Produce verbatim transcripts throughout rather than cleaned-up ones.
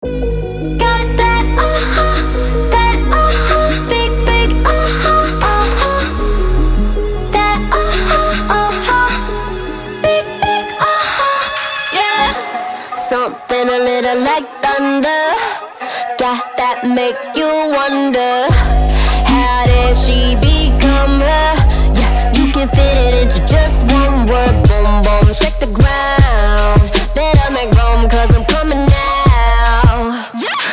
Got that uh-huh, that uh-huh, big, big uh-huh, uh-huh. That uh-huh, uh-huh, big, big uh-huh, yeah. Something a little like thunder, got that make you wonder, how did she become her? Yeah, you can fit it into just one word. Boom, boom, shake the ground. Better make room, cause I'm coming now.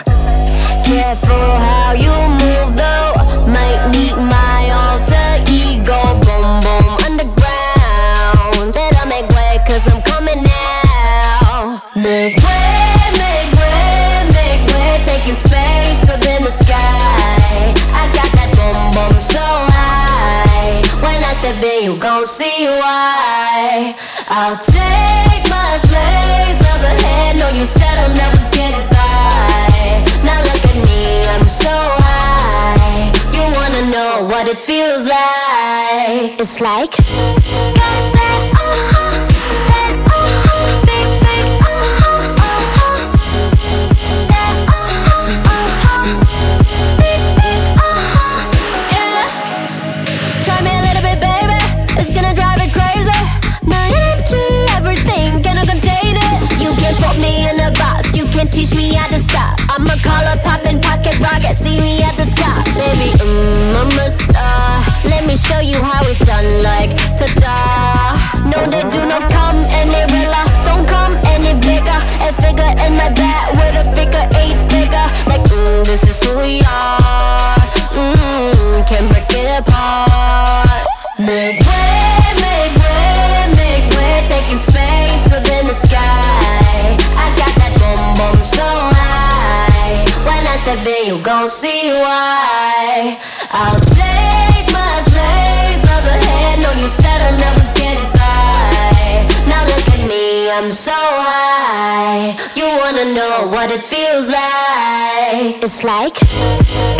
Careful how you move though, might meet my alter ego. Boom, boom, underground. Better make way, cause I'm coming now. Make way, make way, make way. Taking space up in the sky. I got that boom, boom so high. When I step in, you gon' see why. I'll take my place up ahead. No, you said I'll never get by. Now look at me, I'm so high. You wanna know what it feels like? It's like got that uh-huh, that uh-huh, big, big uh-huh, uh-huh. That uh-huh, uh-huh, big, big uh-huh, yeah. Try me a little bit, baby, it's gonna drive it crazy. My energy, everything, cannot contain it. You can't put me in a box, you can't teach me how to stop. I'm a collar poppin', pocket rocket, see me at the top. Baby, mm, I'm a star. Let me show you how it's done, like ta-da. No, they do not come any realer, don't come any bigger. A figure in my back with a figure eight figure. Like, mm, this is who we are. Mm, can't break it apart. Make way, make way, make way. Taking space up in the sky. I got that boom, boom so high. When I step in, you gon' see why. I'll take my place up ahead. No, you said I'll never get by. Now look at me, I'm so high. You wanna know what it feels like? It's like